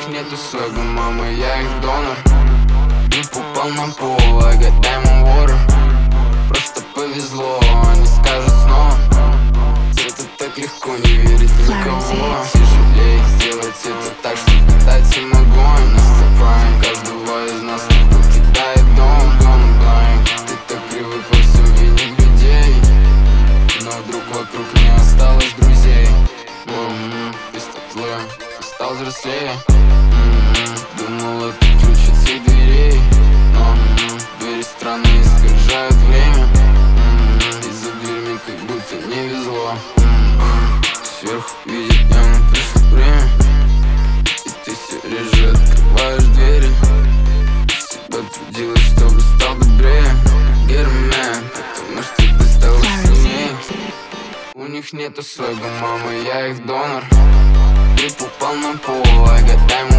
них нету свега, мама, я их донор. Грипп упал на пол, I got diamond water. Просто повезло, они скажут снова. Это так легко, не верить в никого. Тяжелее сделать это так, что питать всем огонь. Наступаем, каждого из нас не покидает дом. Gonna blind. Ты так привык во всем винить людей, но вдруг вокруг не осталось друзей. Ты стал злым, ты стал взрослее. Думал, это ключ от всех дверей, но двери странные искажают время. И за дверьми как будто не везло. Сверху видит явно пришло время, и ты все реже открываешь двери. Себя трудилась, чтобы стал добрее. Get mad, потому что ты стала сильнее. У них нету свега, мама, я их донор. Грипп упал на пол, I got diamond